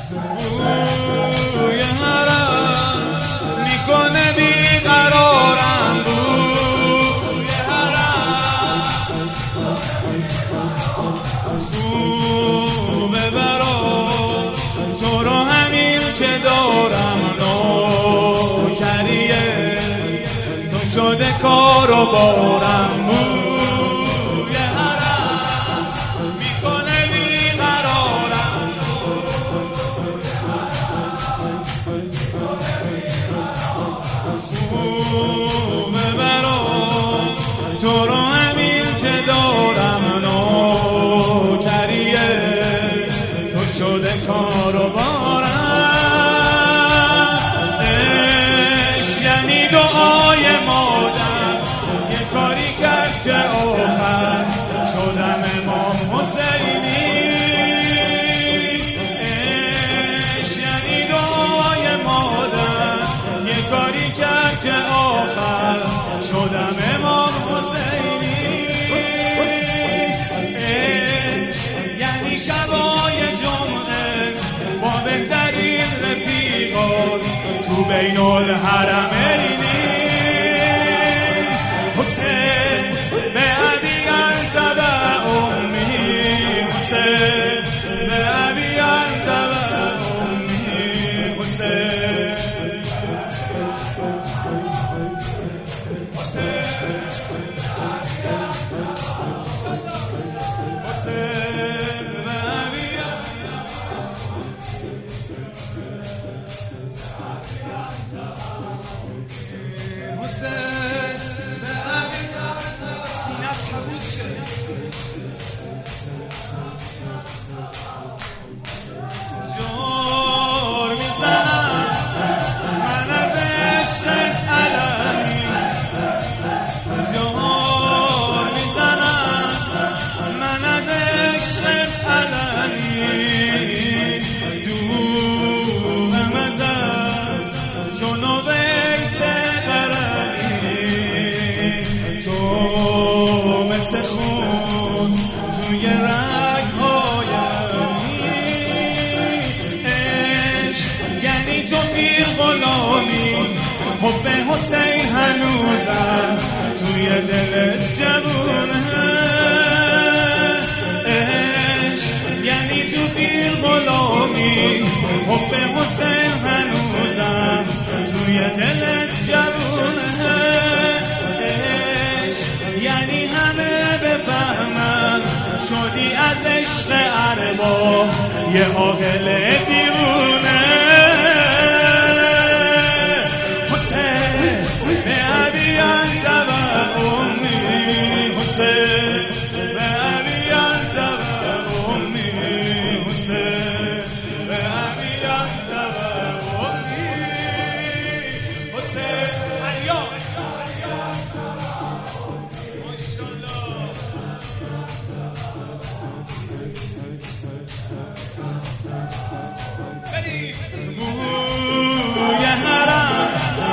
بوی حرم میکنه بیقرارم، بوی حرم خوبه برام تو رو همین که دارم، نوکریه تو شده کار و بارم. بوی حرم میکنه بیقرارم، خوبه برام تو رو همین که دارم، نوکریه تو شده کار و بارم. عشق یعنی دعای مادر، یه کاری کرد که آخر شدم امام حسینی. عشق یعنی دعای مادر، یه کاری کرد که آخر شدم امام حسینی. یعنی شبای جمعه با بهترین رفیقات تو بین الحرمینی. حسین به ابی انت و امی، حسین به ابی انت و امی، حسین جور میزنم من از عشقت علمی، جور میزنم من از عشقت علمی. دوم ازم چون ویس قرمی، تو مثل خون توی رگ‌هایمی. عشق یعنی تو پیر غلامی، حب حسین هنوزم توی دلت جوونه. عشق یعنی تو پیر غلامی، حب حسین هنوزم توی دلت جوونه. عشق یعنی همه بفهمن شدی از عشق ارباب یه عاقل دیوونه. حسین به ابی انت و امی، حسین به ابی انت و امی، حسین به ابی انت و امی، حسین علیه. بوی حرم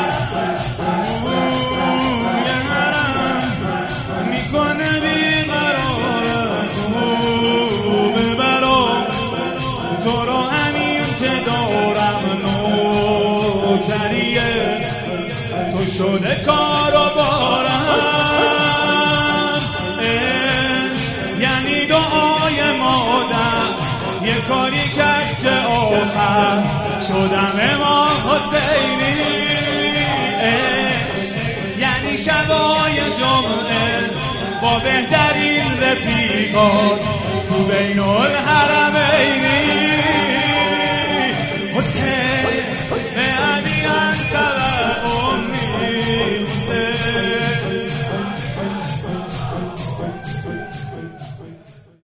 میکنه بیقرارم، خوبه برام تو رو همین که دارم، نوکریه تو شده کار و بارم. عشق یعنی دعای مادر، یه کاری کرد که آخر شدم امام حسینی. یعنی شبای جمعه با بهترین رفیقات تو بین الحرمینی.